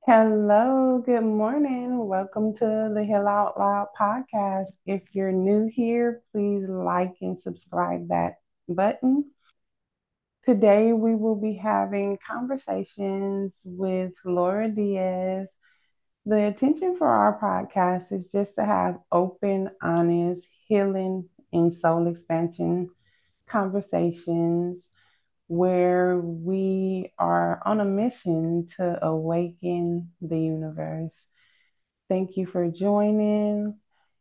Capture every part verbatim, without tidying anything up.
Hello, good morning. Welcome to the Hill Out Loud podcast. If you're new here, please like and subscribe that button. Today, we will be having conversations with Laura Diaz. The intention for our podcast is just to have open, honest, healing, and soul expansion conversations where we are on a mission to awaken the universe. Thank you for joining.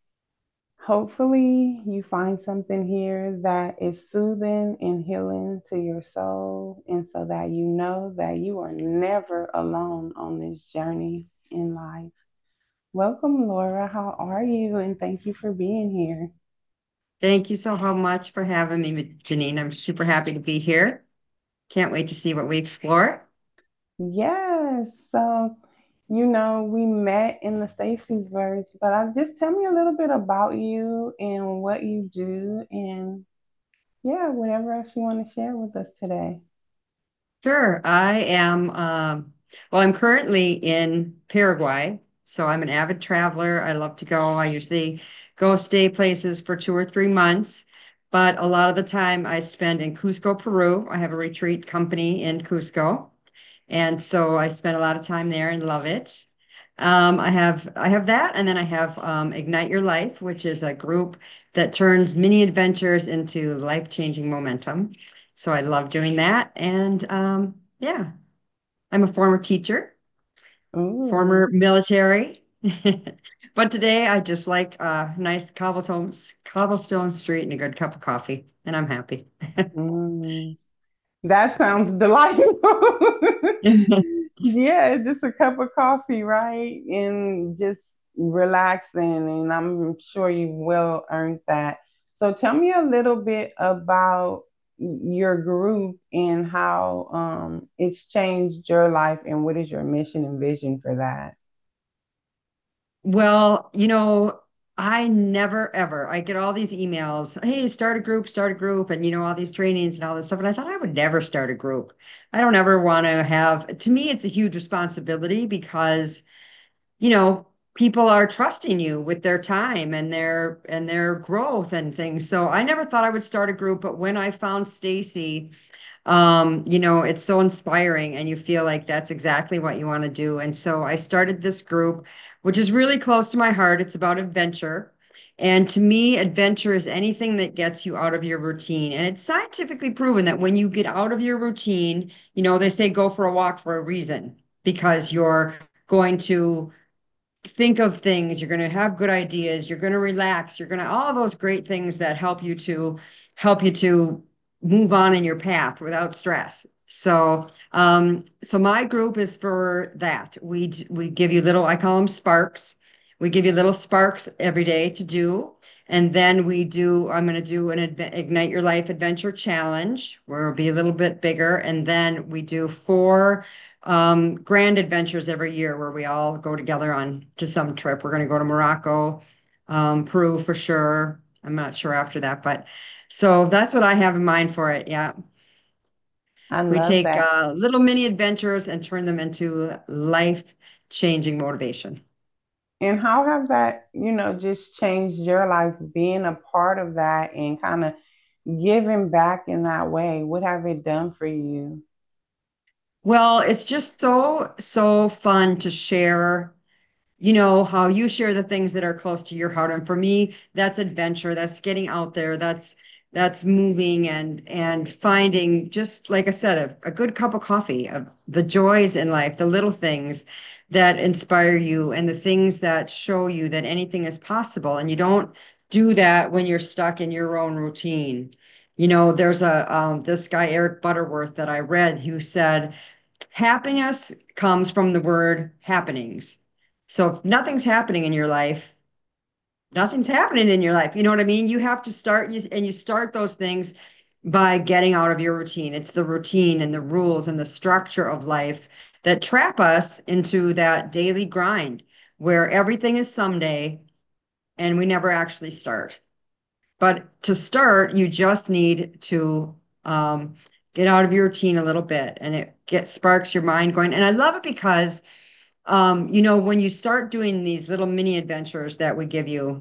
Hopefully, you find something here that is soothing and healing to your soul, and so that you know that you are never alone on this journey in life. Welcome, Laura. How are you? And thank you for being here. Thank you so much for having me, Janine. I'm super happy to be here. Can't wait to see what we explore. Yes. So, you know, we met in the Stacy's verse, but I just tell me a little bit about you and what you do, and yeah, whatever else you want to share with us today. Sure. I am, um, well, I'm currently in Paraguay, so I'm an avid traveler. I love to go. I usually go stay places for two or three months, but a lot of the time I spend in Cusco, Peru. I have a retreat company in Cusco. And so I spent a lot of time there and love it. Um, I have I have that, and then I have um, Ignite Your Life, which is a group that turns mini adventures into life-changing momentum. So I love doing that. And um, yeah, I'm a former teacher, Ooh. former military. But today I just like a nice cobblestone cobblestone street and a good cup of coffee, and I'm happy. Mm. That sounds delightful. Yeah, just a cup of coffee, right? And just relaxing. And I'm sure you well earned that. So tell me a little bit about your group and how um, it's changed your life and what is your mission and vision for that? Well, you know, I never ever, I get all these emails, hey, start a group, start a group, and you know, all these trainings and all this stuff. And I thought I would never start a group. I don't ever want to have, to me, it's a huge responsibility because, you know, people are trusting you with their time and their and their growth and things. So I never thought I would start a group, but when I found Stacy, um, you know, it's so inspiring and you feel like that's exactly what you want to do. And so I started this group, which is really close to my heart. It's about adventure. And to me, adventure is anything that gets you out of your routine. And it's scientifically proven that when you get out of your routine, you know, they say go for a walk for a reason because you're going to think of things, you're going to have good ideas, you're going to relax, you're going to all those great things that help you to help you to move on in your path without stress. So, um, so my group is for that. We we give you little, I call them sparks. We give you little sparks every day to do. And then we do, I'm going to do an adve- Ignite Your Life Adventure Challenge where it'll be a little bit bigger. And then we do four um, grand adventures every year where we all go together on to some trip. We're going to go to Morocco, um, Peru for sure. I'm not sure after that, but so that's what I have in mind for it. Yeah. I We love take that. uh, little mini adventures and turn them into life-changing motivation. And how have that, you know, just changed your life being a part of that and kind of giving back in that way? What have it done for you? Well, it's just so, so fun to share, you know, how you share the things that are close to your heart. And for me, that's adventure, that's getting out there, that's that's moving and and finding, just like I said, a, a good cup of coffee, of the joys in life, the little things that inspire you and the things that show you that anything is possible. And you don't do that when you're stuck in your own routine. You know, there's a um, this guy, Eric Butterworth, that I read who said, happiness comes from the word happenings. So if nothing's happening in your life, nothing's happening in your life. You know what I mean? You have to start you, and you start those things by getting out of your routine. It's the routine and the rules and the structure of life that trap us into that daily grind where everything is someday and we never actually start. But to start, you just need to um, get out of your routine a little bit and it get sparks your mind going. And I love it because Um, you know, when you start doing these little mini adventures that we give you,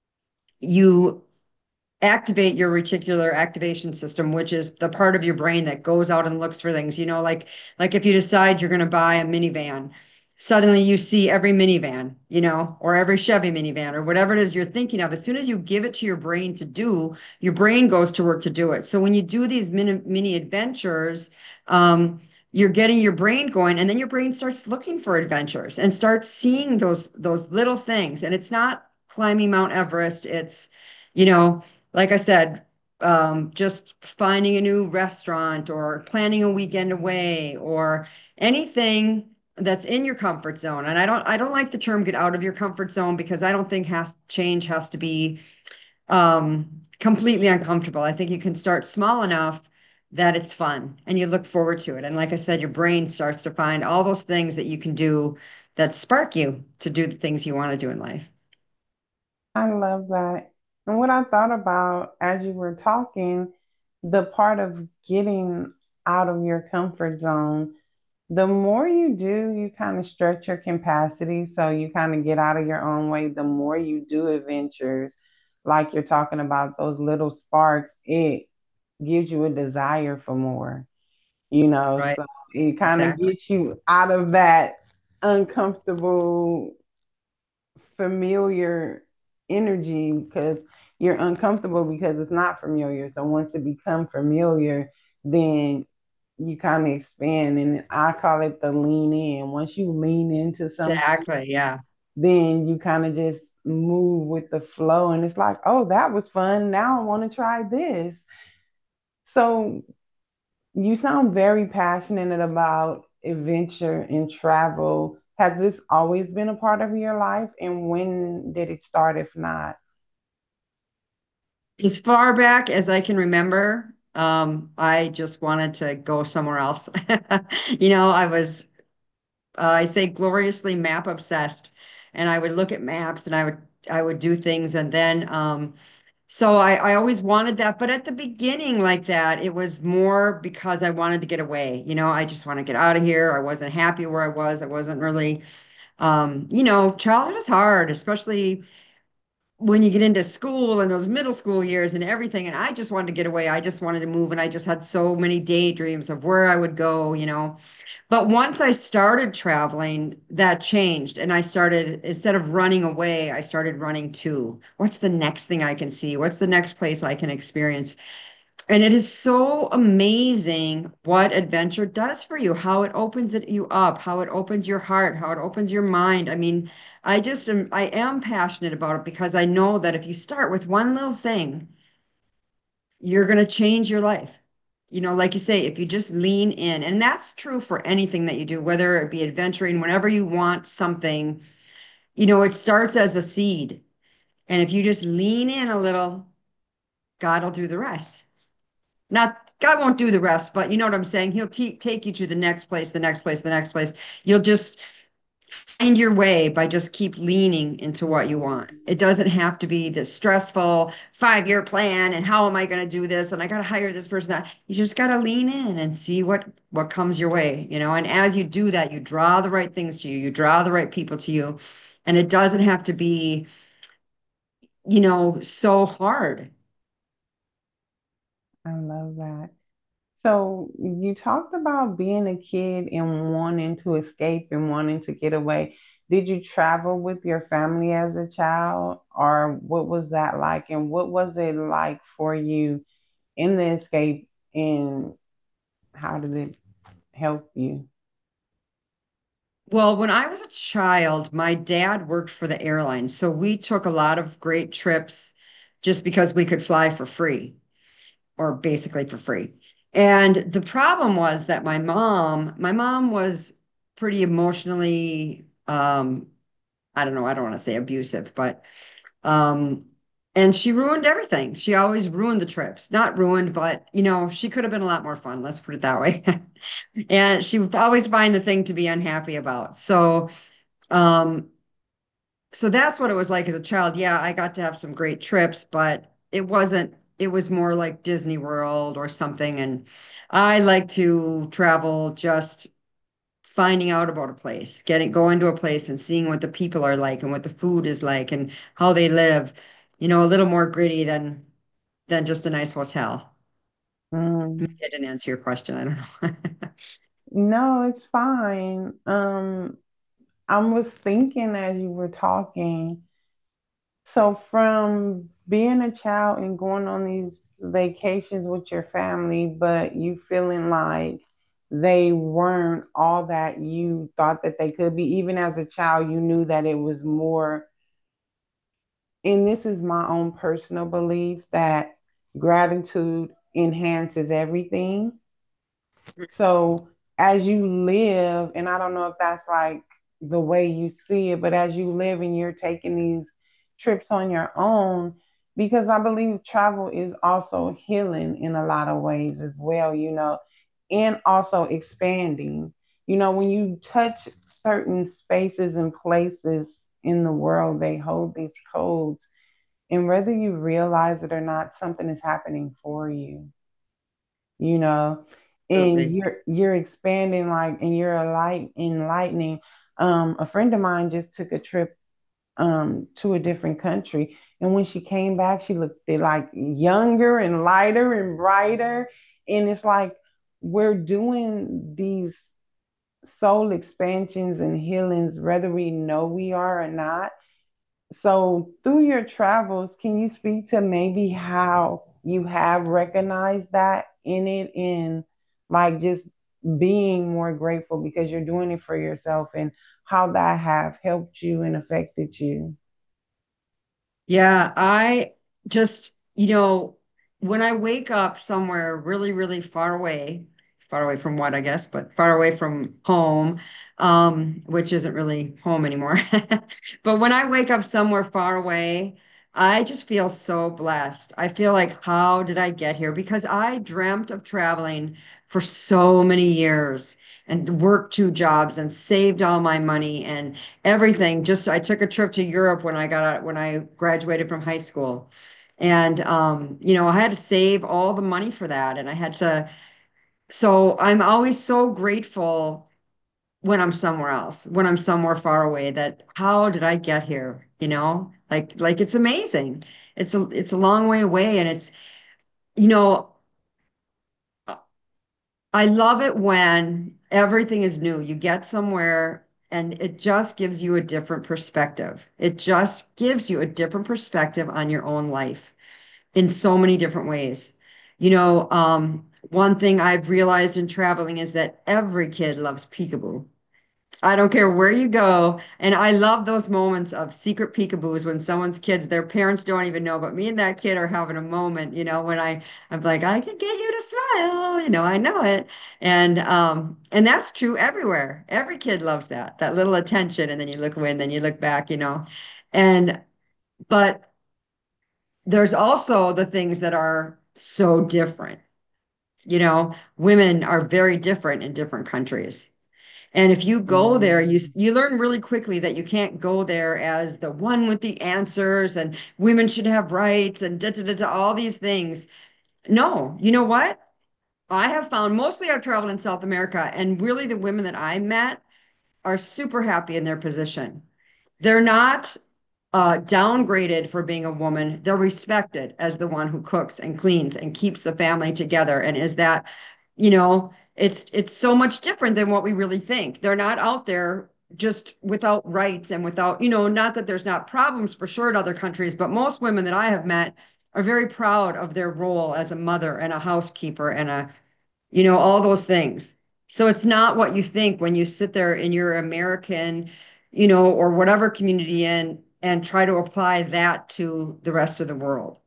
you activate your reticular activation system, which is the part of your brain that goes out and looks for things. You know, like like if you decide you're going to buy a minivan, suddenly you see every minivan, you know, or every Chevy minivan or whatever it is you're thinking of. As soon as you give it to your brain to do, your brain goes to work to do it. So when you do these mini mini adventures, um, you're getting your brain going, and then your brain starts looking for adventures and starts seeing those those little things. And it's not climbing Mount Everest. It's, you know, like I said, um, just finding a new restaurant or planning a weekend away or anything that's in your comfort zone. And I don't I don't like the term get out of your comfort zone because I don't think has change has to be um, completely uncomfortable. I think you can start small enough that it's fun and you look forward to it. And like I said, your brain starts to find all those things that you can do that spark you to do the things you want to do in life. I love that. And what I thought about as you were talking, the part of getting out of your comfort zone, the more you do, you kind of stretch your capacity. So you kind of get out of your own way. The more you do adventures, like you're talking about those little sparks, it gives you a desire for more, you know. Right. So it kind of Exactly. gets you out of that uncomfortable familiar energy because you're uncomfortable because it's not familiar. So once it becomes familiar, then you kind of expand. And I call it the lean in. Once you lean into something, Exactly. Yeah. then you kind of just move with the flow. And it's like, oh, that was fun. Now I want to try this. So you sound very passionate about adventure and travel. Has this always been a part of your life? And when did it start, if not? As far back as I can remember, um, I just wanted to go somewhere else. You know, I was, uh, I say gloriously map obsessed, and I would look at maps and I would, I would do things. And then, um, so I, I always wanted that. But at the beginning, like that, it was more because I wanted to get away. You know, I just want to get out of here. I wasn't happy where I was. I wasn't really, um, you know, childhood is hard, especially when you get into school and those middle school years and everything. And I just wanted to get away. I just wanted to move. And I just had so many daydreams of where I would go, you know. But once I started traveling, that changed. And I started, instead of running away, I started running to what's the next thing I can see? What's the next place I can experience? And it is so amazing what adventure does for you, how it opens it you up, how it opens your heart, how it opens your mind. I mean, I just am I am passionate about it because I know that if you start with one little thing, you're going to change your life. You know, like you say, if you just lean in, and that's true for anything that you do, whether it be adventuring, whenever you want something, you know, it starts as a seed. And if you just lean in a little, God will do the rest. Not God won't do the rest, but you know what I'm saying? He'll t take you to the next place, the next place, the next place. You'll just find your way by just keep leaning into what you want. It doesn't have to be this stressful five-year plan and how am I going to do this and I got to hire this person. That you just got to lean in and see what what comes your way, you know. And as you do that, you draw the right things to you, you draw the right people to you, and it doesn't have to be, you know, so hard. I love that. So you talked about being a kid and wanting to escape and wanting to get away. Did you travel with your family as a child, or what was that like? And what was it like for you in the escape, and how did it help you? Well, when I was a child, my dad worked for the airline. So we took a lot of great trips just because we could fly for free or basically for free. And the problem was that my mom, my mom was pretty emotionally, um, I don't know, I don't want to say abusive, but um, and she ruined everything. She always ruined the trips. Not ruined, but you know, she could have been a lot more fun. Let's put it that way. And she would always find the thing to be unhappy about. So, um, so that's what it was like as a child. Yeah, I got to have some great trips, but it wasn't, it was more like Disney World or something. And I like to travel just finding out about a place, getting going to a place and seeing what the people are like and what the food is like and how they live, you know, a little more gritty than than just a nice hotel. Maybe Mm. I didn't answer your question. I don't know. No, it's fine. Um, I was thinking as you were talking, so from being a child and going on these vacations with your family, but you feeling like they weren't all that you thought that they could be, even as a child, you knew that it was more, and this is my own personal belief that gratitude enhances everything. So as you live, and I don't know if that's like the way you see it, but as you live and you're taking these trips on your own, because I believe travel is also healing in a lot of ways as well, you know, and also expanding. You know, when you touch certain spaces and places in the world, they hold these codes. And whether you realize it or not, something is happening for you, you know, and Absolutely. you're you're expanding like and you're a light enlightening. Um, a friend of mine just took a trip um to a different country, and when she came back, she looked like younger and lighter and brighter. And it's like we're doing these soul expansions and healings, whether we know we are or not. So, through your travels, can you speak to maybe how you have recognized that in it, in like just being more grateful because you're doing it for yourself, and how that have helped you and affected you? Yeah, I just, you know, when I wake up somewhere really, really far away, far away from what, I guess, but far away from home, um, which isn't really home anymore. But when I wake up somewhere far away, I just feel so blessed. I feel like, how did I get here? Because I dreamt of traveling for so many years and worked two jobs and saved all my money and everything. Just I took a trip to Europe when I got out, when I graduated from high school. And um, you know, I had to save all the money for that. And I had to, so I'm always so grateful when I'm somewhere else, when I'm somewhere far away, that how did I get here? You know, like like it's amazing. It's a it's a long way away. And it's, you know, I love it when everything is new. You get somewhere and it just gives you a different perspective. It just gives you a different perspective on your own life in so many different ways. You know, um, one thing I've realized in traveling is that every kid loves peekaboo. I don't care where you go. And I love those moments of secret peekaboos when someone's kids, their parents don't even know, but me and that kid are having a moment, you know, when I, I'm like, I can get you to smile, you know, I know it. And um, and that's true everywhere. Every kid loves that, that little attention. And then you look away and then you look back, you know. And but there's also the things that are so different. You know, women are very different in different countries. And if you go there, you Mm. you learn really quickly that you can't go there as the one with the answers and women should have rights and da, da, da, da, all these things. No, you know what? I have found mostly I've traveled in South America, and really the women that I met are super happy in their position. They're not uh, downgraded for being a woman. They're respected as the one who cooks and cleans and keeps the family together. And is that, you know, it's it's so much different than what we really think. They're not out there just without rights and without, you know, not that there's not problems for sure in other countries, but most women that I have met are very proud of their role as a mother and a housekeeper and a, you know, all those things. So it's not what you think when you sit there in your American, you know, or whatever community in and try to apply that to the rest of the world.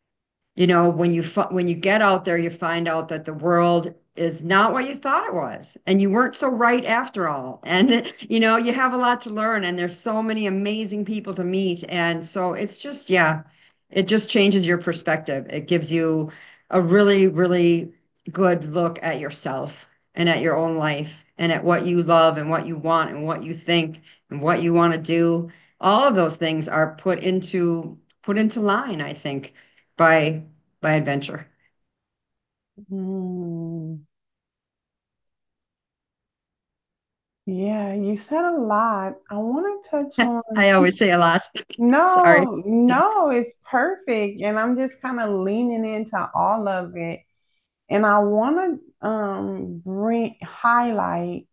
You know, when you when you get out there, you find out that the world is not what you thought it was, and you weren't so right after all. And you know, you have a lot to learn, and there's so many amazing people to meet, and so it's just, yeah, it just changes your perspective. It gives you a really, really good look at yourself and at your own life and at what you love and what you want and what you think and what you want to do. All of those things are put into put into line, I think by by adventure. Mm. Yeah, you said a lot. I want to touch on, I always say a lot. Sorry. no, no, it's perfect. And I'm just kind of leaning into all of it. And I want to um bring highlight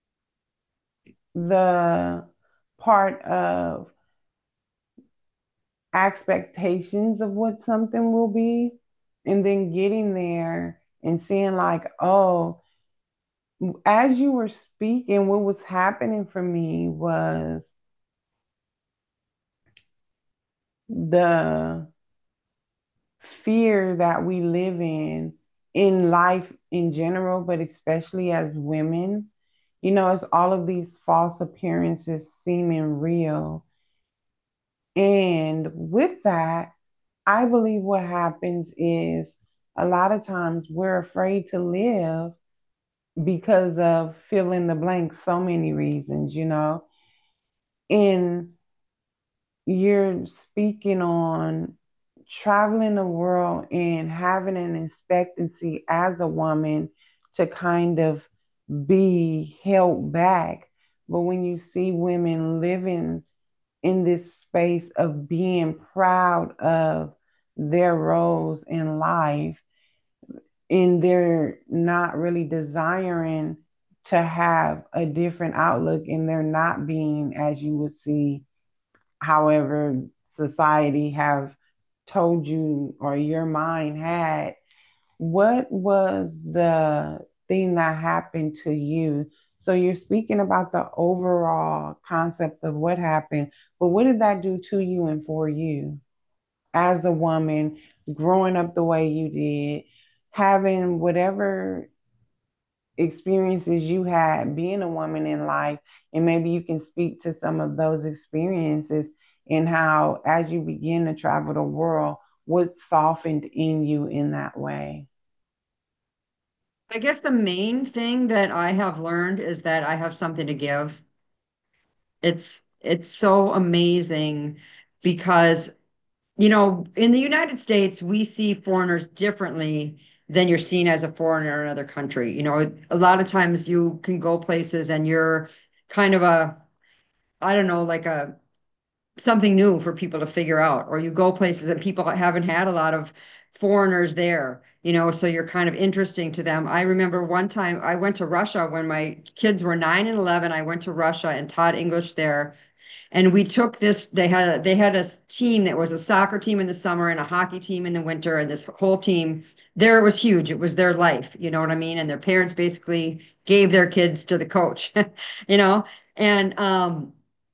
the part of expectations of what something will be, and then getting there and seeing like, oh, as you were speaking, what was happening for me was the fear that we live in in life in general, but especially as women. You know, it's all of these false appearances seeming real. And with that, I believe what happens is a lot of times we're afraid to live because of fill in the blank, so many reasons, you know. And you're speaking on traveling the world and having an expectancy as a woman to kind of be held back. But when you see women living in this space of being proud of their roles in life, and they're not really desiring to have a different outlook, and they're not being, as you would see, however society have told you or your mind had. What was the thing that happened to you? So you're speaking about the overall concept of what happened, but what did that do to you and for you as a woman, growing up the way you did, having whatever experiences you had being a woman in life, and maybe you can speak to some of those experiences and how, as you begin to travel the world, what softened in you in that way. I guess the main thing that I have learned is that I have something to give. It's it's so amazing because, you know, in the United States, we see foreigners differently than you're seen as a foreigner in another country. You know, a lot of times you can go places and you're kind of a, I don't know, like a something new for people to figure out, or you go places and people haven't had a lot of foreigners there, you know, so you're kind of interesting to them. I remember one time I went to Russia when my kids were nine and eleven. I went to Russia and taught English there. And we took this, they had they had a team that was a soccer team in the summer and a hockey team in the winter, and this whole team there, it was huge. It was their life, you know what I mean? And their parents basically gave their kids to the coach, you know? And um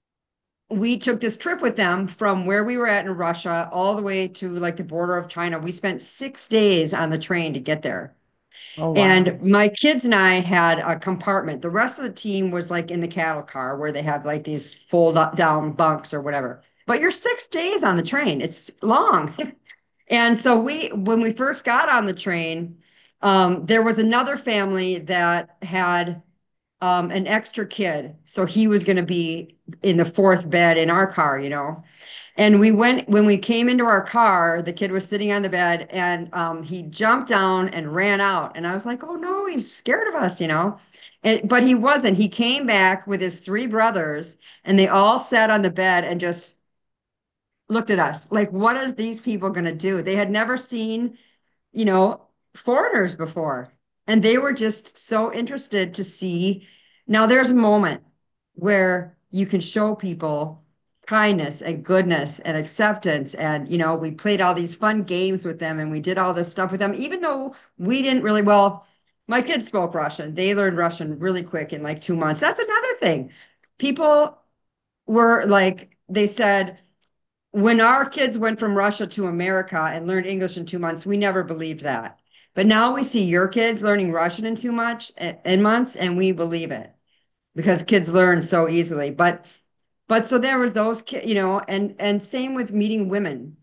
we took this trip with them from where we were at in Russia all the way to like the border of China. We spent six days on the train to get there. Oh, wow. And my kids and I had a compartment. The rest of the team was like in the cattle car where they have like these fold up down bunks or whatever. But you're six days on the train. It's long. And so we, when we first got on the train, um, there was another family that had um, an extra kid. So he was going to be in the fourth bed in our car, you know. And we went, when we came into our car, the kid was sitting on the bed and um, he jumped down and ran out. And I was like, oh no, he's scared of us, you know. And, but he wasn't. He came back with his three brothers and they all sat on the bed and just looked at us like, what are these people going to do? They had never seen, you know, foreigners before. And they were just so interested to see. Now, there's a moment where you can show people kindness and goodness and acceptance. And, you know, we played all these fun games with them and we did all this stuff with them, even though we didn't really, well, my kids spoke Russian. They learned Russian really quick in like two months. That's another thing. People were like, they said, when our kids went from Russia to America and learned English in two months, we never believed that. But now we see your kids learning Russian in two months in months, and we believe it because kids learn so easily. But but so there was those kids, you know, and and same with meeting women.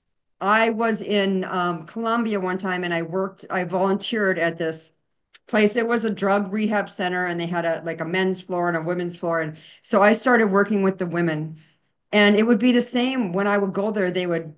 I was in um, Colombia one time, and I worked, I volunteered at this place. It was a drug rehab center, and they had a like a men's floor and a women's floor, and so I started working with the women. And it would be the same when I would go there, they would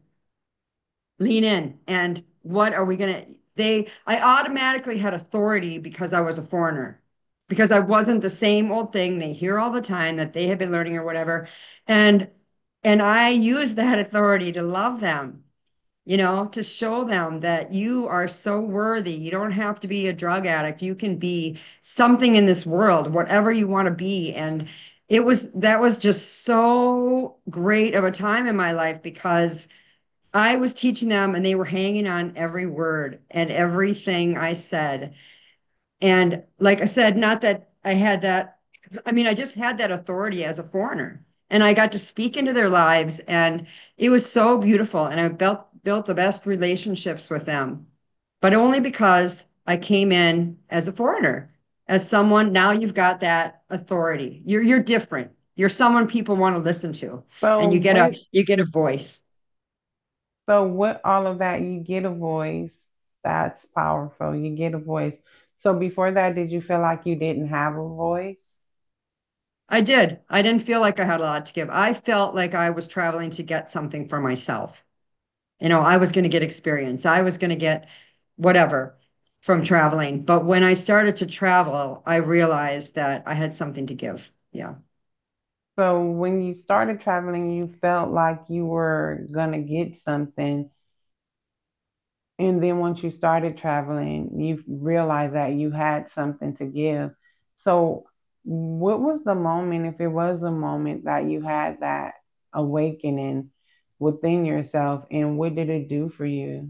lean in. And what are we going to, they, I automatically had authority because I was a foreigner, because I wasn't the same old thing they hear all the time that they have been learning or whatever. And and I use that authority to love them, you know, to show them that you are so worthy. You don't have to be a drug addict. You can be something in this world, whatever you want to be. And it was that was just so great of a time in my life because I was teaching them and they were hanging on every word and everything I said. And like I said, not that I had that, I mean, I just had that authority as a foreigner. And I got to speak into their lives, and it was so beautiful. And I built built the best relationships with them, but only because I came in as a foreigner, as someone. Now you've got that authority. You're you're different. You're someone people want to listen to, So and you get a with you get a voice. so with all of that, you get a voice. That's powerful. You get a voice. So before that, did you feel like you didn't have a voice? I did. I didn't feel like I had a lot to give. I felt like I was traveling to get something for myself. You know, I was going to get experience. I was going to get whatever from traveling. But when I started to travel, I realized that I had something to give. Yeah. So when you started traveling, you felt like you were gonna get something. And then once you started traveling, you realized that you had something to give. So, what was the moment, if it was a moment that you had that awakening within yourself, and what did it do for you?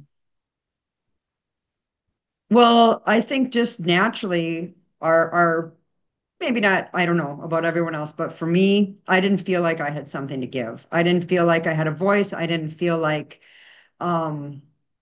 Well, I think just naturally our our maybe not, I don't know about everyone else, but for me, I didn't feel like I had something to give. I didn't feel like I had a voice. I didn't feel like um,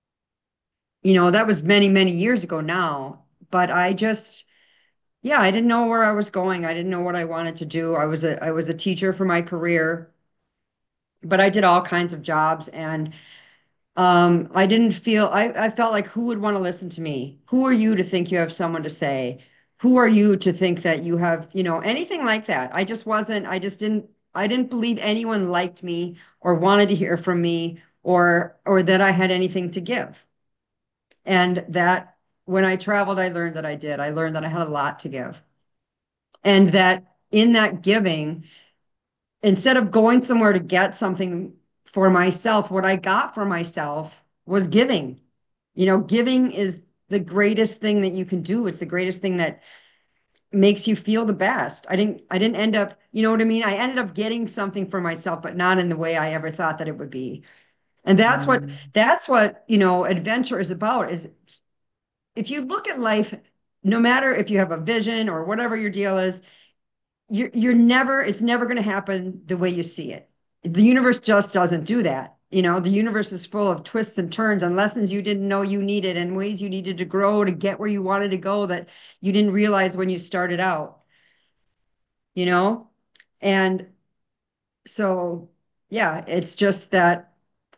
you know, that was many, many years ago now. But I just yeah, I didn't know where I was going. I didn't know what I wanted to do. I was a I was a teacher for my career, but I did all kinds of jobs and um I didn't feel I I felt like who would want to listen to me? Who are you to think you have someone to say? Who are you to think that you have, you know, anything like that? I just wasn't I just didn't I didn't believe anyone liked me or wanted to hear from me or or that I had anything to give. And that when I traveled, I learned that I did. I learned that I had a lot to give. And that in that giving, instead of going somewhere to get something for myself, what I got for myself was giving. You know, giving is the greatest thing that you can do. It's the greatest thing that makes you feel the best. I didn't I didn't end up, you know what I mean? I ended up getting something for myself, but not in the way I ever thought that it would be. And that's what Um, that's what, you know, adventure is about is if you look at life, no matter if you have a vision or whatever your deal is, you're you're never it's never going to happen the way you see it. The universe just doesn't do that. You know, the universe is full of twists and turns and lessons you didn't know you needed and ways you needed to grow to get where you wanted to go that you didn't realize when you started out, you know? And so yeah, it's just that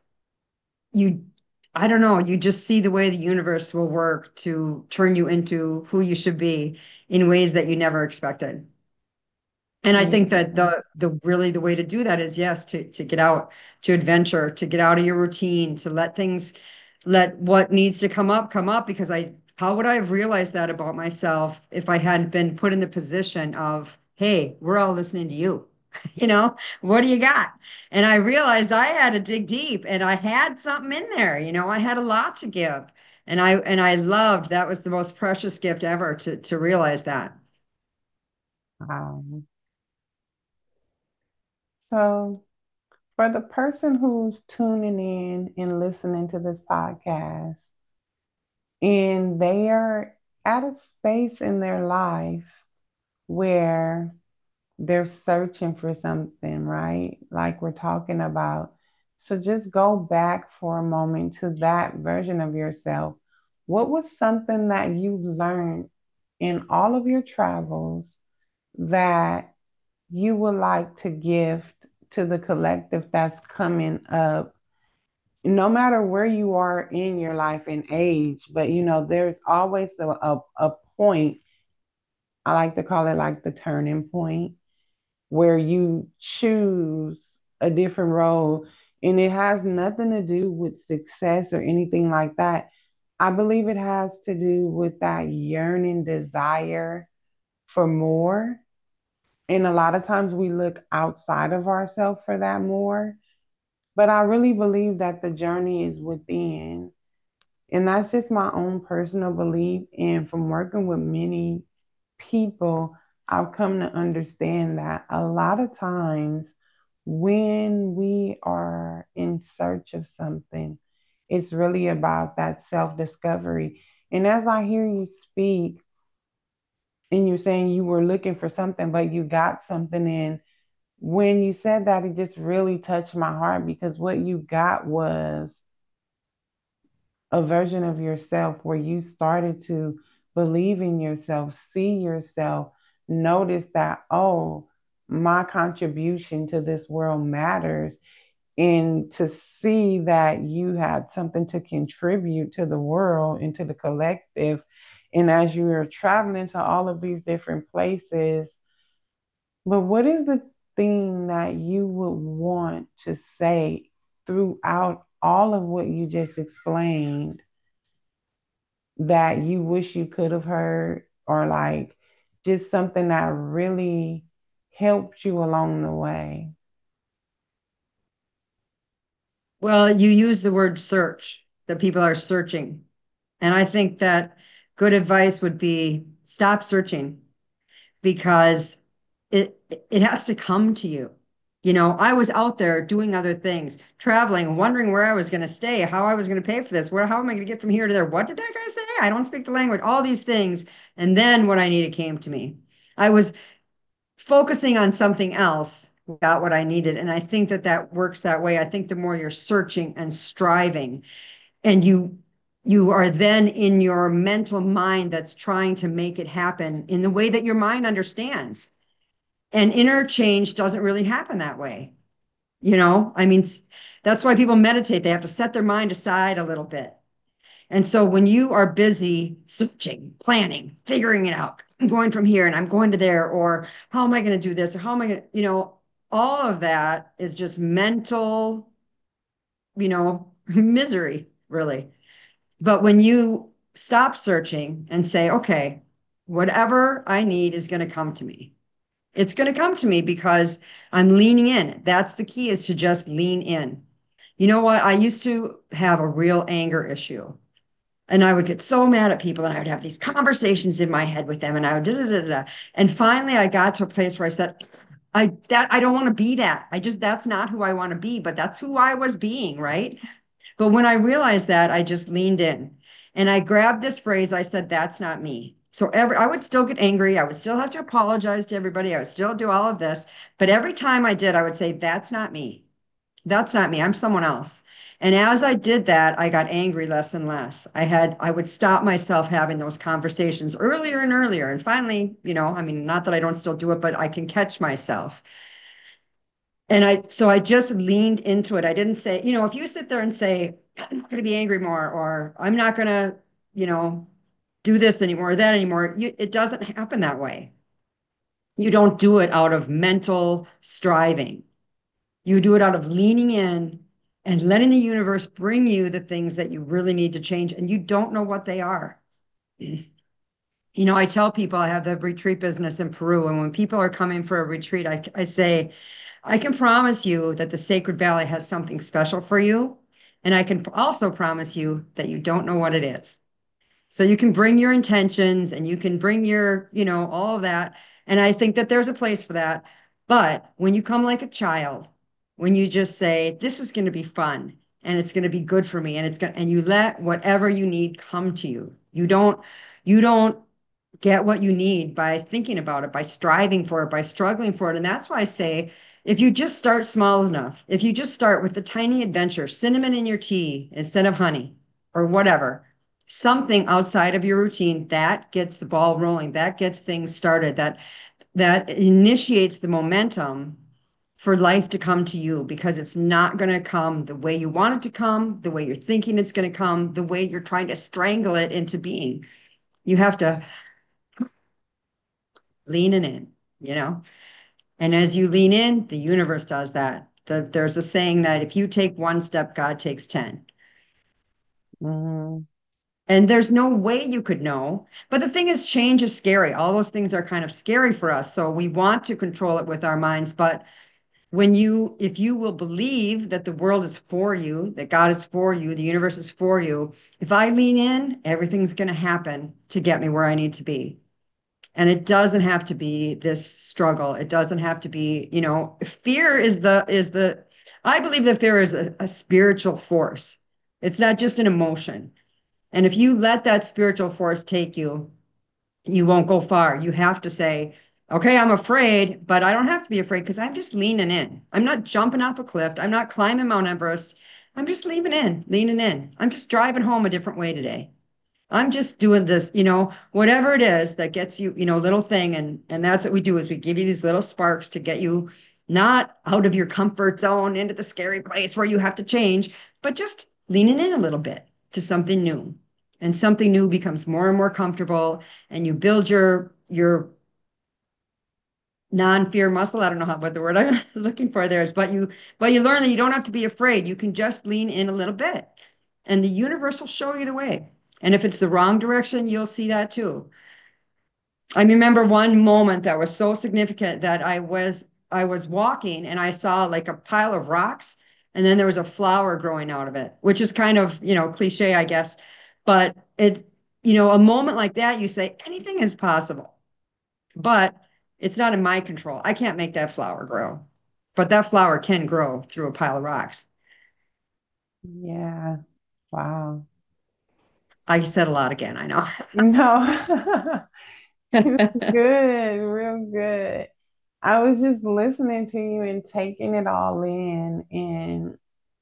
you I don't know, you just see the way the universe will work to turn you into who you should be in ways that you never expected. And I think that yeah. the the really the way to do that is yes, to to get out, to adventure, to get out of your routine, to let things, let what needs to come up come up because I how would I have realized that about myself if I hadn't been put in the position of, hey, we're all listening to you. You know, what do you got? And I realized I had to dig deep and I had something in there, you know, I had a lot to give. And I and I loved that was the most precious gift ever to to realize that. Um, so for the person who's tuning in and listening to this podcast, and they are at a space in their life where they're searching for something, right? Like we're talking about. So just go back for a moment to that version of yourself. What was something that you learned in all of your travels that you would like to gift to the collective that's coming up? No matter where you are in your life and age, but you know, there's always a, a, a point. I like to call it like the turning point where you choose a different role, and it has nothing to do with success or anything like that. I believe it has to do with that yearning desire for more. And a lot of times we look outside of ourselves for that more. But I really believe that the journey is within. And that's just my own personal belief. And from working with many people, I've come to understand that a lot of times when we are in search of something, it's really about that self discovery. And as I hear you speak, and you're saying you were looking for something, but you got something in, when you said that, it just really touched my heart because what you got was a version of yourself where you started to believe in yourself, see yourself, notice that, oh, my contribution to this world matters. And to see that you had something to contribute to the world and to the collective. And as you were traveling to all of these different places, but what is the thing that you would want to say throughout all of what you just explained that you wish you could have heard, or like just something that really helped you along the way? Well, you use the word search, that people are searching. And I think that good advice would be stop searching because it it has to come to you. You know, I was out there doing other things, traveling, wondering where I was going to stay, how I was going to pay for this, where how am I going to get from here to there? What did that guy say? I don't speak the language, all these things. And then what I needed came to me. I was focusing on something else, got what I needed. And I think that that works that way. I think the more you're searching and striving, and you you are then in your mental mind that's trying to make it happen in the way that your mind understands. And inner change doesn't really happen that way. You know, I mean, that's why people meditate. They have to set their mind aside a little bit. And so when you are busy searching, planning, figuring it out, I'm going from here and I'm going to there, or how am I going to do this? Or how am I going to, you know, all of that is just mental, you know, misery, really. But when you stop searching and say, okay, whatever I need is going to come to me. It's going to come to me because I'm leaning in. That's the key, is to just lean in. You know what? I used to have a real anger issue. And I would get so mad at people and I would have these conversations in my head with them and I would da, da, da, da. And finally I got to a place where I said, I that I don't want to be that. I just that's not who I want to be, but that's who I was being, right? But when I realized that, I just leaned in and I grabbed this phrase. I said, that's not me. So every I would still get angry. I would still have to apologize to everybody. I would still do all of this. But every time I did, I would say, that's not me. That's not me. I'm someone else. And as I did that, I got angry less and less. I had, I would stop myself having those conversations earlier and earlier. And finally, you know, I mean, not that I don't still do it, but I can catch myself. And I, so I just leaned into it. I didn't say, you know, if you sit there and say, I'm not going to be angry more, or I'm not going to, you know, do this anymore, or that anymore, you, it doesn't happen that way. You don't do it out of mental striving. You do it out of leaning in and letting the universe bring you the things that you really need to change, and you don't know what they are. You know, I tell people I have the retreat business in Peru, and when people are coming for a retreat, I, I say, I can promise you that the Sacred Valley has something special for you. And I can also promise you that you don't know what it is. So you can bring your intentions and you can bring your, you know, all of that. And I think that there's a place for that. But when you come like a child, when you just say, this is going to be fun and it's going to be good for me and it's going to, and you let whatever you need come to you. You don't, you don't get what you need by thinking about it, by striving for it, by struggling for it. And that's why I say, if you just start small enough, if you just start with the tiny adventure, cinnamon in your tea instead of honey or whatever, something outside of your routine that gets the ball rolling, that gets things started, that that initiates the momentum for life to come to you, because it's not going to come the way you want it to come, the way you're thinking it's going to come, the way you're trying to strangle it into being. You have to lean it in, you know? And as you lean in, the universe does that. The, there's a saying that if you take one step, God takes ten. Mhm. And there's no way you could know. But the thing is, change is scary. All those things are kind of scary for us. So we want to control it with our minds. But when you, if you will believe that the world is for you, that God is for you, the universe is for you, if I lean in, everything's going to happen to get me where I need to be. And it doesn't have to be this struggle. It doesn't have to be, you know, fear is the, is the, I believe that fear is a, a spiritual force. It's not just an emotion. And if you let that spiritual force take you, you won't go far. You have to say, okay, I'm afraid, but I don't have to be afraid because I'm just leaning in. I'm not jumping off a cliff. I'm not climbing Mount Everest. I'm just leaning in, leaning in. I'm just driving home a different way today. I'm just doing this, you know, whatever it is that gets you, you know, little thing. And and that's what we do is we give you these little sparks to get you not out of your comfort zone into the scary place where you have to change, but just leaning in a little bit to something new. And something new becomes more and more comfortable, and you build your your non-fear muscle. I don't know how what the word I'm looking for there is, but you but you learn that you don't have to be afraid. You can just lean in a little bit, and the universe will show you the way. And if it's the wrong direction, you'll see that too. I remember one moment that was so significant that I was I was walking and I saw like a pile of rocks, and then there was a flower growing out of it, which is kind of, you know, cliche, I guess. But it, you know, a moment like that, you say anything is possible, but it's not in my control. I can't make that flower grow, but that flower can grow through a pile of rocks. Yeah. Wow. I said a lot again, I know. No, it's good, real good. I was just listening to you and taking it all in. And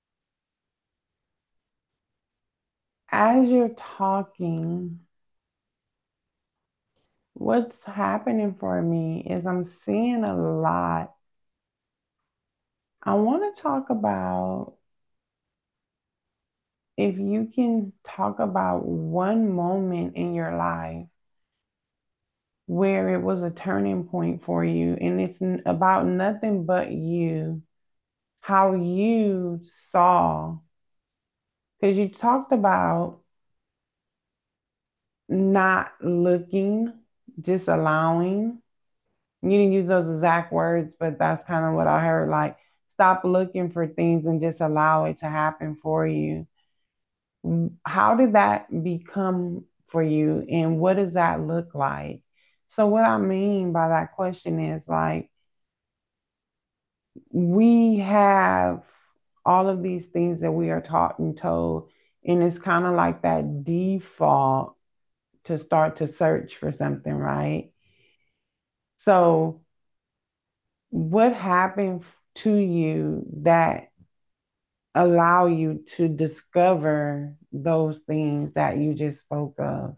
as you're talking, what's happening for me is I'm seeing a lot. I want to talk about if you can talk about one moment in your life where it was a turning point for you, and it's n- about nothing but you, how you saw, because you talked about not looking, just allowing. You didn't use those exact words, but that's kind of what I heard. Like, stop looking for things and just allow it to happen for you. How did that become for you, and what does that look like? So, what I mean by that question is like, we have all of these things that we are taught and told, and it's kind of like that default to start to search for something, right? So, what happened to you that allow you to discover those things that you just spoke of?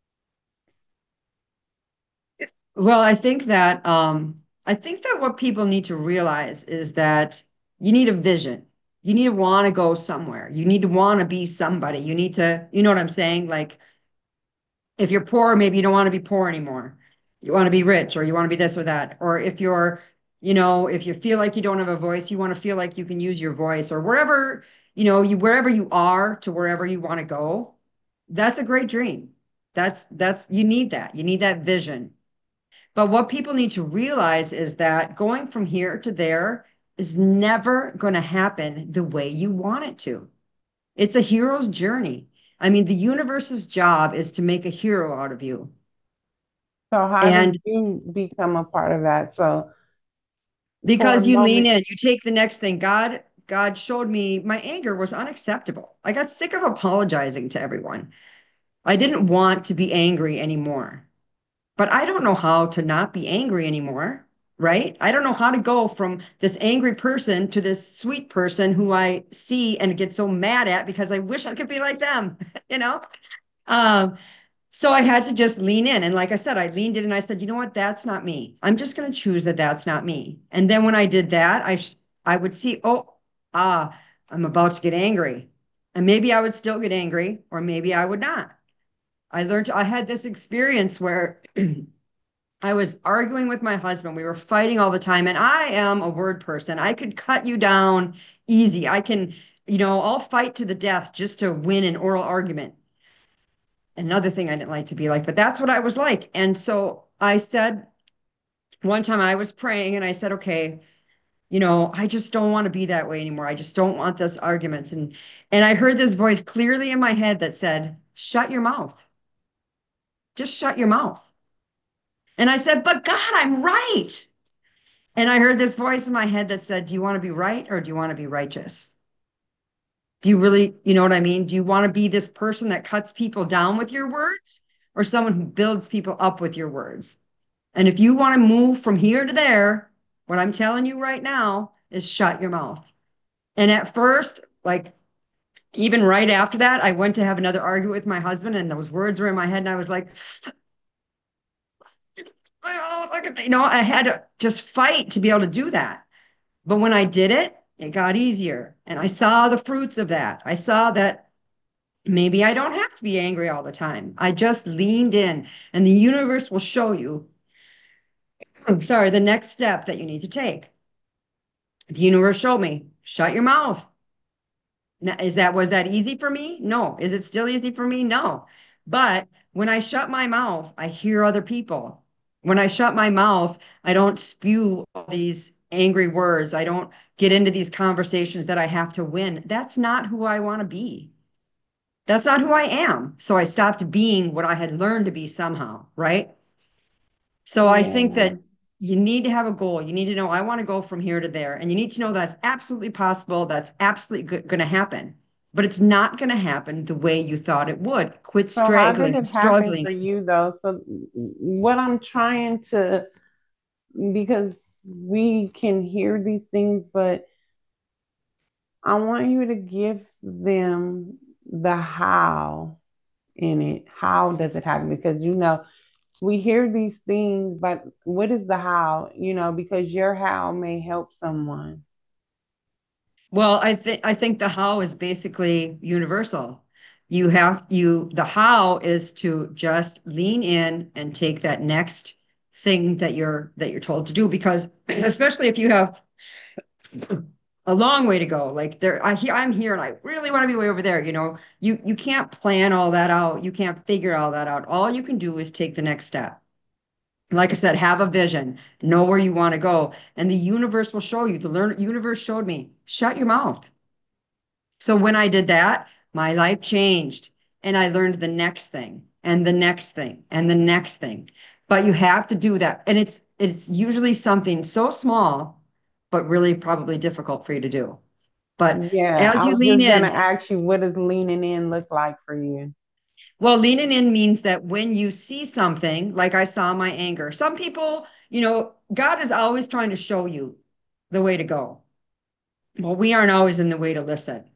Well, I think that um, I think that what people need to realize is that you need a vision. You need to want to go somewhere. You need to want to be somebody. You need to, you know what I'm saying? Like if you're poor, maybe you don't want to be poor anymore. You want to be rich, or you want to be this or that. Or if you're, you know, if you feel like you don't have a voice, you want to feel like you can use your voice, or wherever, you know, you wherever you are to wherever you want to go. That's a great dream. That's that's you need that. You need that vision. But what people need to realize is that going from here to there is never going to happen the way you want it to. It's a hero's journey. I mean, the universe's job is to make a hero out of you. So, how did And you become a part of that? So, for a because you lean moment, in, you take the next thing. God, God showed me my anger was unacceptable. I got sick of apologizing to everyone. I didn't want to be angry anymore. But I don't know how to not be angry anymore, right? I don't know how to go from this angry person to this sweet person who I see and get so mad at because I wish I could be like them, you know? Um, so I had to just lean in. And like I said, I leaned in and I said, you know what? That's not me. I'm just going to choose that that's not me. And then when I did that, I sh I would see, oh, ah, I'm about to get angry. And maybe I would still get angry, or maybe I would not. I learned, I had this experience where I was arguing with my husband. We were fighting all the time, and I am a word person. I could cut you down easy. I can, you know, I'll fight to the death just to win an oral argument. another thing I didn't like to be like, but that's what I was like. And so I said, one time I was praying and I said, okay, you know, I just don't want to be that way anymore. I just don't want this arguments. And and I heard this voice clearly in my head that said, shut your mouth. Just shut your mouth. And I said, but God, I'm right. And I heard this voice in my head that said, do you want to be right or do you want to be righteous? Do you really, you know what I mean? Do you want to be this person that cuts people down with your words or someone who builds people up with your words? And if you want to move from here to there, what I'm telling you right now is shut your mouth. And at first, like even right after that, I went to have another argument with my husband, and those words were in my head, and I was like, you know, I had to just fight to be able to do that. But when I did it, it got easier. And I saw the fruits of that. I saw that maybe I don't have to be angry all the time. I just leaned in, and the universe will show you, I'm sorry, the next step that you need to take. The universe showed me, shut your mouth. Now, is that was that easy for me? No. Is it still easy for me? No. But when I shut my mouth, I hear other people. When I shut my mouth, I don't spew all these angry words. I don't get into these conversations that I have to win. That's not who I want to be. That's not who I am. So I stopped being what I had learned to be somehow, right? So I think Yeah. that you need to have a goal. You need to know, I want to go from here to there. And you need to know that's absolutely possible. That's absolutely going to happen. But it's not going to happen the way you thought it would. Quit So how did straggling, it happen struggling. for you though? So what I'm trying to, because we can hear these things, but I want you to give them the how in it. How does it happen? Because you know, we hear these things, but what is the how? You know, because your how may help someone. Well, I think I think the how is basically universal. You have you the how is to just lean in and take that next thing that you're that you're told to do because especially if you have a long way to go. Like there, I I'm here and I really want to be way over there. You know, you you can't plan all that out. You can't figure all that out. All you can do is take the next step. Like I said, have a vision, know where you want to go, and the universe will show you. The learn universe showed me, shut your mouth. So when I did that, my life changed, and I learned the next thing, and the next thing, and the next thing. But you have to do that, and it's it's usually something so small, but really probably difficult for you to do. But Yeah, as I you was lean just gonna in, ask you, what does leaning in look like for you? well, leaning in means that when you see something, like I saw my anger, some people, you know, God is always trying to show you the way to go. Well, we aren't always in the way to listen.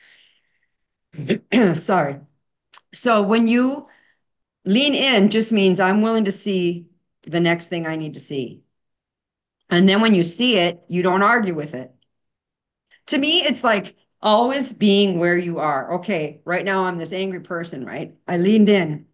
Sorry. So when you lean in, just means I'm willing to see the next thing I need to see. And then when you see it, you don't argue with it. To me, it's like always being where you are. Okay, right now I'm this angry person, right? I leaned in.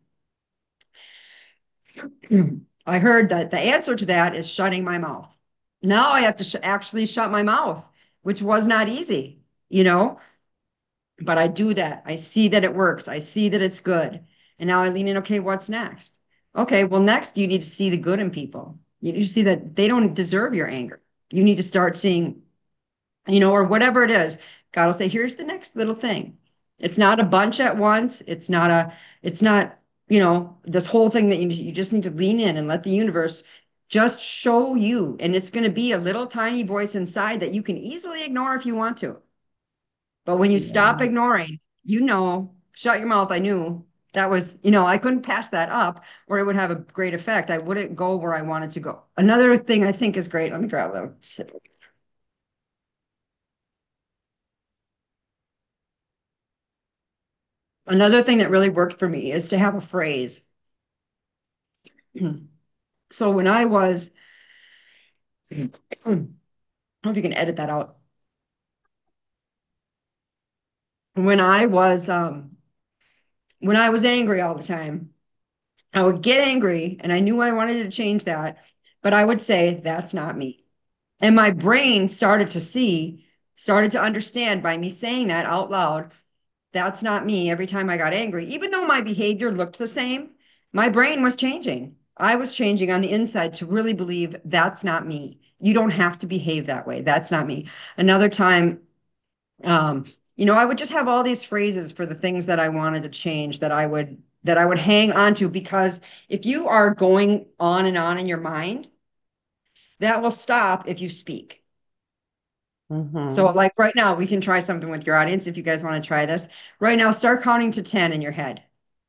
I heard that the answer to that is shutting my mouth. Now I have to sh actually shut my mouth, which was not easy, you know, but I do that. I see that it works. I see that it's good. And now I lean in, okay, what's next? Okay, well, next you need to see the good in people. You need to see that they don't deserve your anger. You need to start seeing, you know, or whatever it is. God will say, here's the next little thing. It's not a bunch at once. It's not a, it's not, you know, this whole thing that you, you just need to lean in and let the universe just show you. And it's going to be a little tiny voice inside that you can easily ignore if you want to. But when you stop Yeah. ignoring, you know, shut your mouth. I knew that was, you know, I couldn't pass that up or it would have a great effect. I wouldn't go where I wanted to go. Another thing I think is great. Let me grab that. Another thing that really worked for me is to have a phrase. So when I was, I hope you can edit that out. When I was, um, when I was angry all the time, I would get angry and I knew I wanted to change that, but I would say, that's not me. And my brain started to see, started to understand by me saying that out loud. that's not me every time I got angry. Even though my behavior looked the same, my brain was changing. I was changing on the inside to really believe that's not me. You don't have to behave that way. That's not me. Another time, um, you know, I would just have all these phrases for the things that I wanted to change that I would that I would hang on to because if you are going on and on in your mind, that will stop if you speak. So, Mm-hmm. like right now, we can try something with your audience if you guys want to try this. Right now, start counting to ten in your head.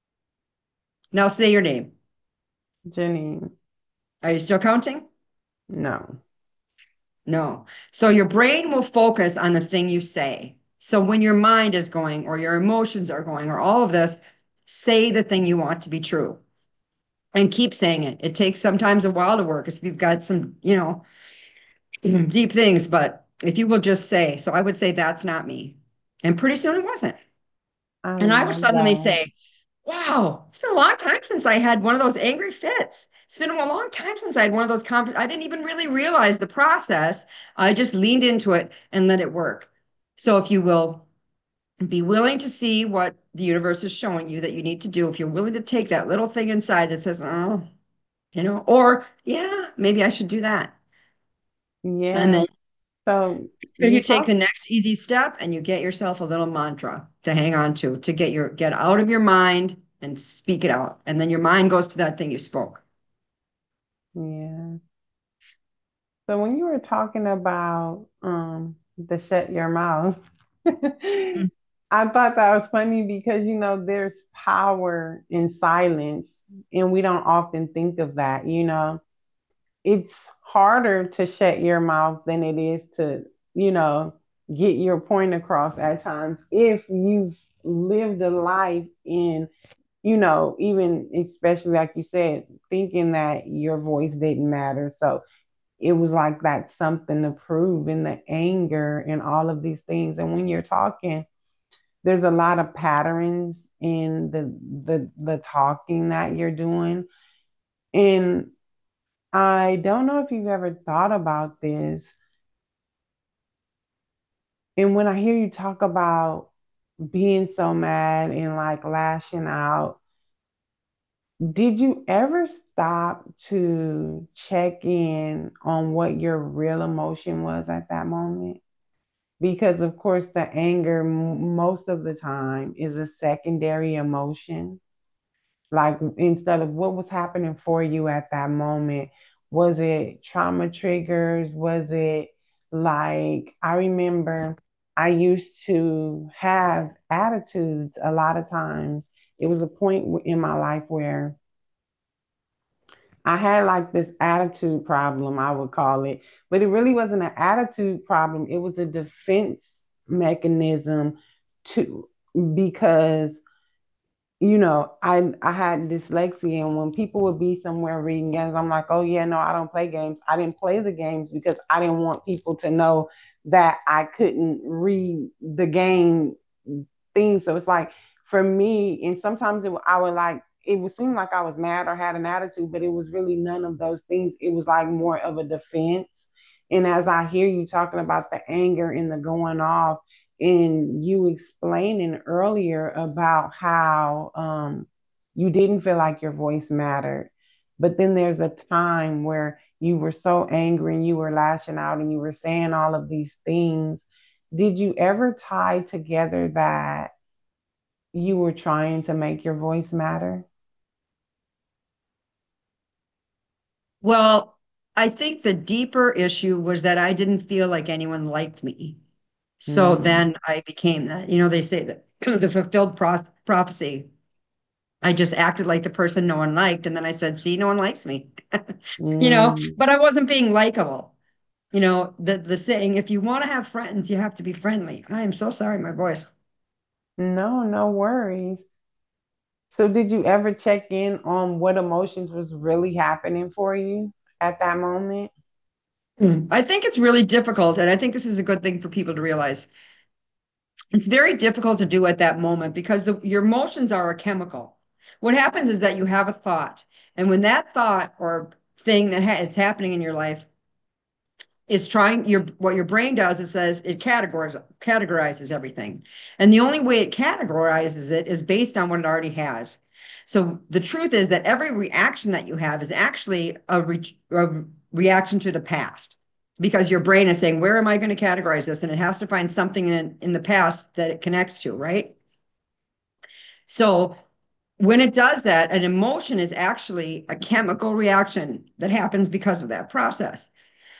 Now, say your name. Janine, Are you still counting? no. No. So, your brain will focus on the thing you say. So, when your mind is going, or your emotions are going, or all of this, say the thing you want to be true and keep saying it. It takes sometimes a while to work if you've got some, you know, deep things, but if you will just say, so I would say, that's not me. And pretty soon it wasn't. I And I would love suddenly that. say, wow, it's been a long time since I had one of those angry fits. It's been a long time since I had one of those conf I didn't even really realize the process. I just leaned into it and let it work. So if you will be willing to see what the universe is showing you that you need to do, if you're willing to take that little thing inside that says, oh, you know, or yeah, maybe I should do that. And Yeah. then So so you you take talk, the next easy step and you get yourself a little mantra to hang on to, to get your get out of your mind and speak it out. And then your mind goes to that thing you spoke. yeah. So when you were talking about um the shut your mouth, Mm. I thought that was funny because you know there's power in silence and we don't often think of that, you know. It's harder to shut your mouth than it is to, you know, get your point across at times if you've lived a life in, you know, even especially like you said, thinking that your voice didn't matter. So it was like that's something to prove in the anger and all of these things. And when you're talking, there's a lot of patterns in the the the talking that you're doing. And I don't know if you've ever thought about this. And when I hear you talk about being so mad and like lashing out, did you ever stop to check in on what your real emotion was at that moment? Because, of course, the anger m- most of the time is a secondary emotion. Like instead of what was happening for you at that moment, was it trauma triggers? Was it like, I remember I used to have attitudes a lot of times. It was a point in my life where I had like this attitude problem, I would call it, but it really wasn't an attitude problem. It was a defense mechanism to because you know, I I had dyslexia, and when people would be somewhere reading games, I'm like, oh yeah, no, I don't play games. I didn't play the games because I didn't want people to know that I couldn't read the game thing. So it's like for me, and sometimes it, I would like it would seem like I was mad or had an attitude, but it was really none of those things. It was like more of a defense. And as I hear you talking about the anger and the going off, and you explaining earlier about how um, you didn't feel like your voice mattered, but then there's a time where you were so angry and you were lashing out and you were saying all of these things. Did you ever tie together that you were trying to make your voice matter? Well, I think the deeper issue was that I didn't feel like anyone liked me. So Mm, then I became that. You know, they say that the fulfilled pros prophecy. I just acted like the person no one liked. And then I said, see, no one likes me. You know, mm, but I wasn't being likable. You know, the the saying, if you want to have friends, you have to be friendly. I am so sorry, my voice. no, no worries. So, did you ever check in on what emotions was really happening for you at that moment? Mm. I think it's really difficult, and I think this is a good thing for people to realize. It's very difficult to do at that moment because the, your emotions are a chemical. What happens is that you have a thought, and when that thought or thing that ha it's happening in your life It's trying your what your brain does, it says it categorizes categorizes everything. And the only way it categorizes it is based on what it already has. So the truth is that every reaction that you have is actually a, re a reaction to the past because your brain is saying, where am I going to categorize this? And it has to find something in, in the past that it connects to, right? So when it does that, an emotion is actually a chemical reaction that happens because of that process.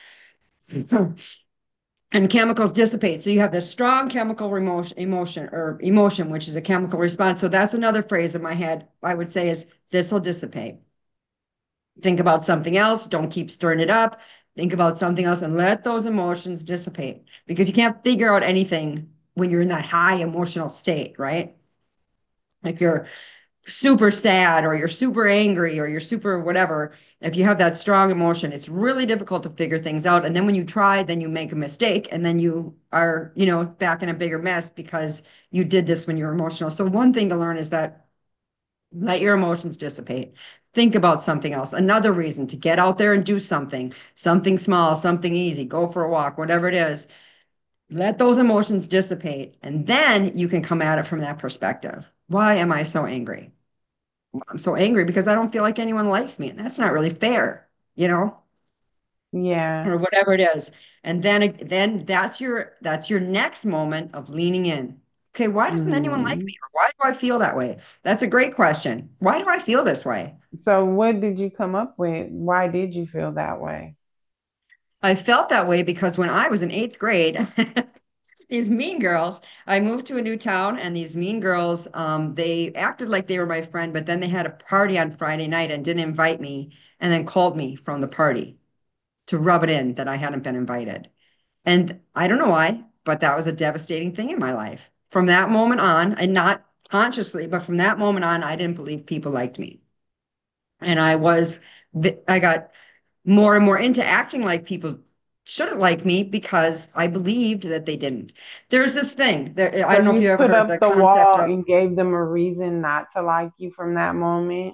And chemicals dissipate. So you have this strong chemical emotion, emotion or emotion, which is a chemical response. So that's another phrase in my head I would say is this will dissipate. Think about something else. Don't keep stirring it up. Think about something else and let those emotions dissipate because you can't figure out anything when you're in that high emotional state, right? If you're super sad or you're super angry or you're super whatever, if you have that strong emotion, it's really difficult to figure things out. And then when you try, then you make a mistake and then you are, you know, back in a bigger mess because you did this when you're emotional. So one thing to learn is that let your emotions dissipate. Think about something else. Another reason to get out there and do something, something small, something easy, go for a walk, whatever it is. Let those emotions dissipate. And then you can come at it from that perspective. Why am I so angry? I'm so angry because I don't feel like anyone likes me. And that's not really fair, you know, Yeah. or whatever it is. And then, then that's your, that's your next moment of leaning in. Okay, why doesn't anyone like Hmm. me? Or why do I feel that way? That's a great question. Why do I feel this way? So what did you come up with? Why did you feel that way? I felt that way because when I was in eighth grade, these mean girls, I moved to a new town and these mean girls, um, they acted like they were my friend, but then they had a party on Friday night and didn't invite me and then called me from the party to rub it in that I hadn't been invited. And I don't know why, but that was a devastating thing in my life. From that moment on, and not consciously, but from that moment on, I didn't believe people liked me. And I was, I got more and more into acting like people shouldn't like me because I believed that they didn't. There's this thing that I So don't know if you you ever put heard up the the concept wall of and gave them a reason not to like you from that moment.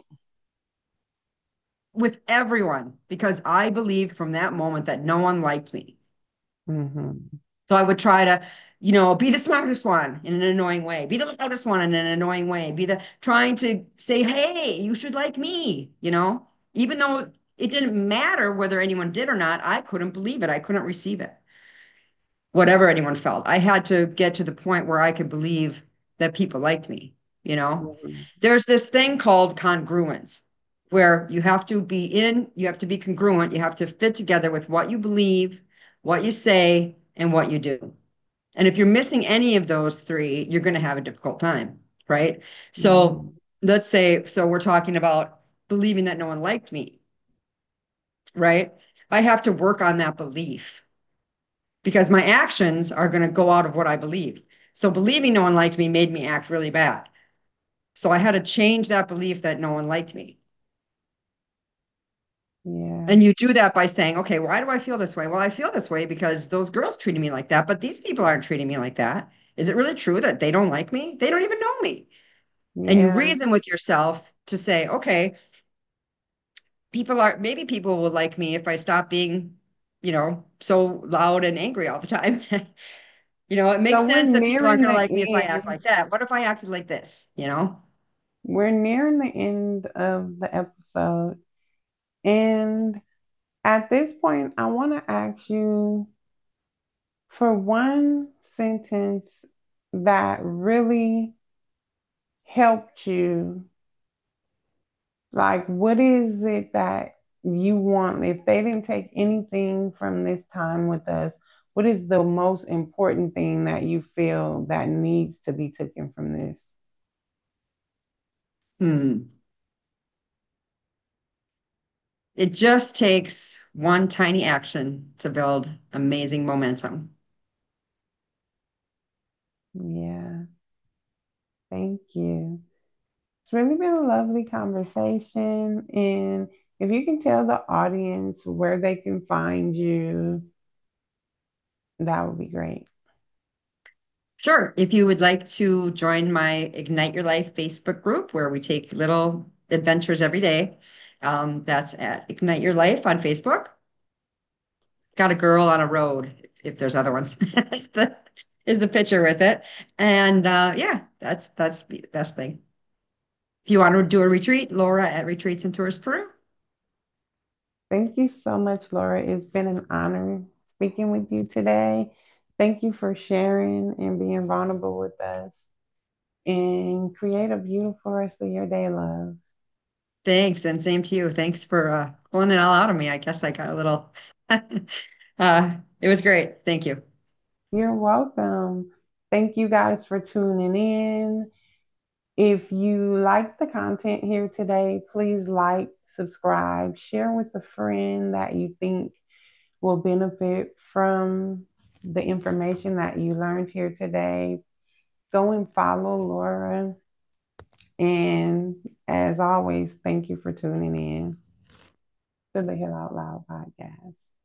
with everyone because I believed from that moment that no one liked me. Hmm. So I would try to, you know, be the smartest one in an annoying way, be the loudest one in an annoying way, be the trying to say, hey, you should like me, you know, even though it didn't matter whether anyone did or not, I couldn't believe it. I couldn't receive it, whatever anyone felt. I had to get to the point where I could believe that people liked me, you know. Hmm. There's this thing called congruence where you have to be in, you have to be congruent, you have to fit together with what you believe, what you say, and what you do. And if you're missing any of those three, you're going to have a difficult time, right? So Hmm. let's say, so we're talking about believing that no one liked me, right? I have to work on that belief because my actions are going to go out of what I believe. So believing no one liked me made me act really bad. So I had to change that belief that no one liked me. Yeah. And you do that by saying, okay, why do I feel this way? Well, I feel this way because those girls treated me like that, but these people aren't treating me like that. Is it really true that they don't like me? They don't even know me. And you Yeah. reason with yourself to say, okay, people are, maybe people will like me if I stop being, you know, so loud and angry all the time. You know, it makes So we're sense that people aren't nearing going to the like me if I act end. like that. What if I acted like this? You know? We're nearing the end of the episode. And at this point, I want to ask you for one sentence that really helped you. Like, what is it that you want? If they didn't take anything from this time with us, what is the most important thing that you feel that needs to be taken from this? Hmm. It just takes one tiny action to build amazing momentum. Yeah, thank you. It's really been a lovely conversation. And if you can tell the audience where they can find you, that would be great. Sure. If you would like to join my Ignite Your Life Facebook group where we take little adventures every day, um, that's at Ignite Your Life on Facebook. got a girl on a road, if there's other ones, is the is the picture with it. And uh, yeah, that's that's the best thing. If you want to do a retreat, Laura at Retreats and Tours Peru. Thank you so much, Laura. It's been an honor speaking with you today. Thank you for sharing and being vulnerable with us. And create a beautiful rest of your day, love. Thanks, and same to you. Thanks for uh, pulling it all out of me. I guess I got a little. uh, it was great. Thank you. You're welcome. Thank you guys for tuning in. If you like the content here today, please like, subscribe, share with a friend that you think will benefit from the information that you learned here today. Go and follow Laura. And as always, thank you for tuning in to the Heal Out Loud podcast.